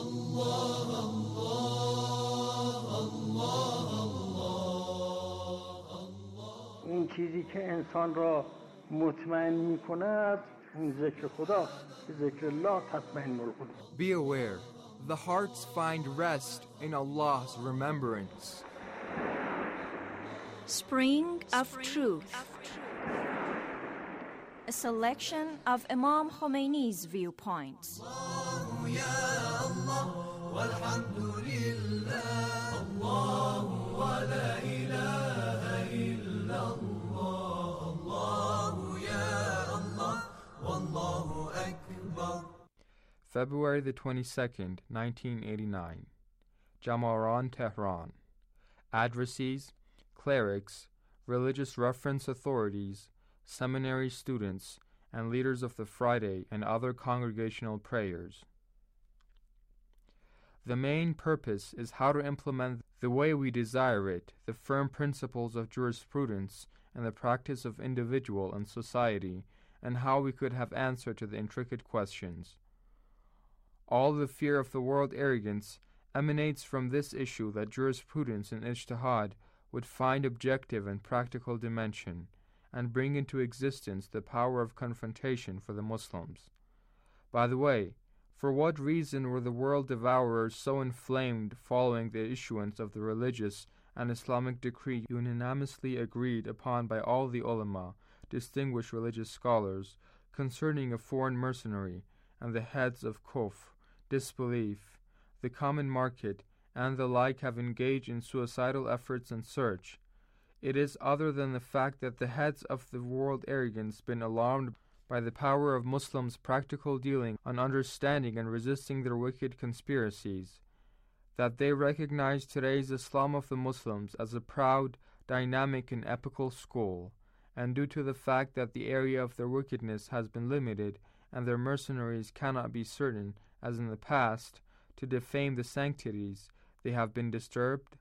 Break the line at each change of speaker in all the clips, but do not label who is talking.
اون چیزی که انسان را مطمئن می کند اون ذکر خداست. ذکر الله تطمئن القلوب.
Be aware, the hearts find rest in Allah's remembrance.
Spring of Truth. A selection of Imam Khomeini's viewpoints.
February the 22nd, 1989. Jamaran, Tehran. Addressees, clerics, religious reference authorities, seminary students, and leaders of the Friday and other congregational prayers. The main purpose is how to implement the way we desire it, the firm principles of jurisprudence and the practice of individual and society, and how we could have answer to the intricate questions. All the fear of the world arrogance emanates from this issue that jurisprudence and ijtihad would find objective and practical dimension, and bring into existence the power of confrontation for the Muslims. By the way, for what reason were the world devourers so inflamed following the issuance of the religious and Islamic decree unanimously agreed upon by all the ulama, distinguished religious scholars, concerning a foreign mercenary and the heads of kufr, disbelief, the common market, and the like have engaged in suicidal efforts and search? It is other than the fact that the heads of the world arrogance been alarmed by the power of Muslims' practical dealing on understanding and resisting their wicked conspiracies, that they recognize today's Islam of the Muslims as a proud, dynamic, and epical school, and due to the fact that the area of their wickedness has been limited and their mercenaries cannot be certain, as in the past, to defame the sanctities, they have been disturbed?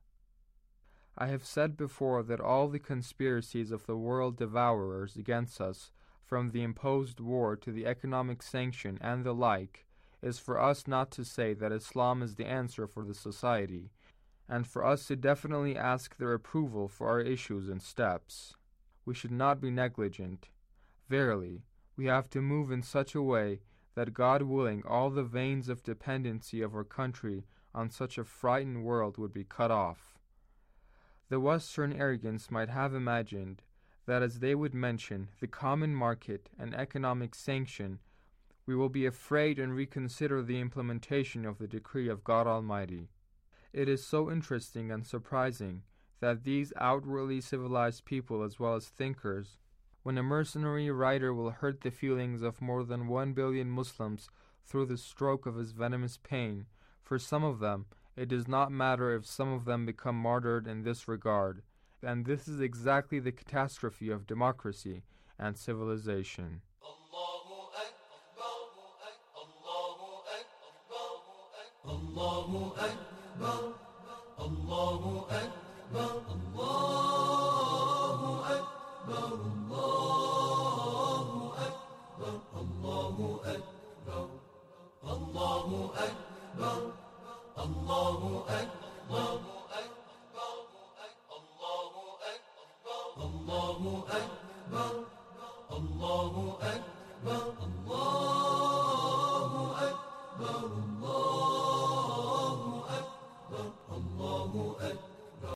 I have said before that all the conspiracies of the world devourers against us, from the imposed war to the economic sanction and the like, is for us not to say that Islam is the answer for the society, and for us to definitely ask their approval for our issues and steps. We should not be negligent. Verily, we have to move in such a way that, God willing, all the veins of dependency of our country on such a frightened world would be cut off. The Western arrogance might have imagined that as they would mention the common market and economic sanction, we will be afraid and reconsider the implementation of the decree of God Almighty. It is so interesting and surprising that these outwardly civilized people as well as thinkers, when a mercenary rider will hurt the feelings of more than 1 billion Muslims through the stroke of his venomous pain, for some of them it does not matter if some of them become martyred in this regard, and this is exactly the catastrophe of democracy and civilization.
Allahu Akbar, Allahu Akbar, Allahu Akbar, Allahu Akbar, Allahu Akbar, Allahu Akbar, Allahu Akbar, Allahu Akbar, Allahu Akbar.